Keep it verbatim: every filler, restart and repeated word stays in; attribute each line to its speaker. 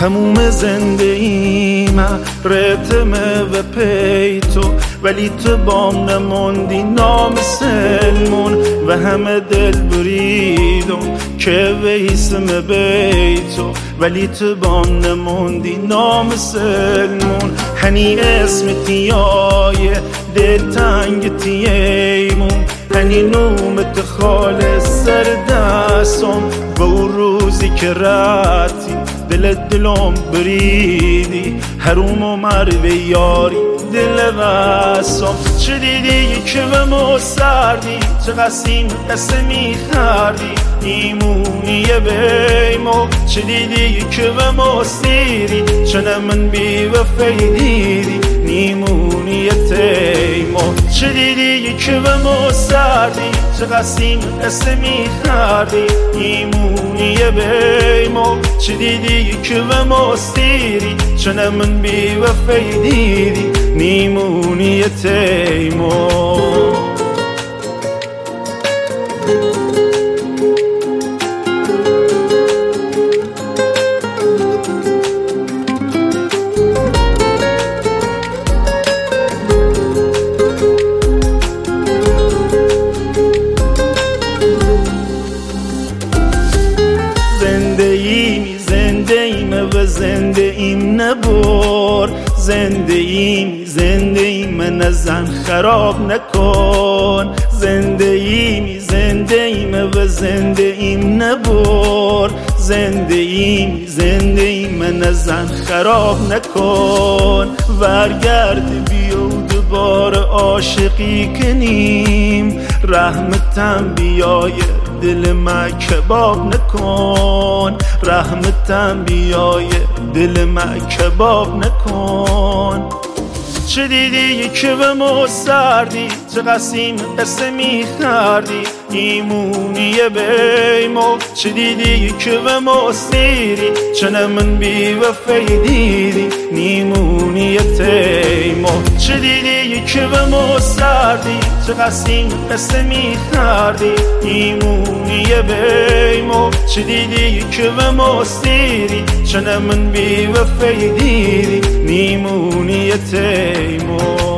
Speaker 1: تموم زندگیم رتمه و پی تو، ولی تو بام نموندی نامسلمون و همه دل بریدم که ویسم بیتو، ولی تو بام نموندی نامسلمون. هنی اسم تیای دل تنگ تیمون، هنی نومت خالص سر دستم و اون روزی که رتی دل دلم بریدی هروم و مروه یاری دل واسم. چه دیدی که به ما سردی، چه قسیم قسم میخردی ایمونی بیمو. چه دیدی که به ما سیری، چه من بی وفای دیدی نیمونی تیمو. چه دیدی که به ما سردی، چه قسیم قسم میخردی ایمونی بیمو. چه دیدی که به ما سیری، چه من بی وفای دیدی نیمونی تیمو. زندگی زنده ایم و زنده ایم نبر، زنده ایم زنده ایم نزن خراب نکن. زنده ایم زنده ایم و زنده ایم نبر، زنده ایم زنده ایم نزن خراب نکن. ورگرد بیا و دوباره عاشقی کنیم، رحمتم بیای دل من کباب نکن. رحمتم بیای دل من کباب نکن. چه دیدی که به ما سردی، چه قسیم قسم میخردی ایمونی بیمو. چه دیدی که به ما سیری، چه من بی وفای دیدی نیمونی تیمو. چه دیدی که به ما سردی، چه قسیم قسم میخردی ایمونی بیمو. چه دیدی که به ما سیری، چه من بی وفای دیدی نیمونی تیمو.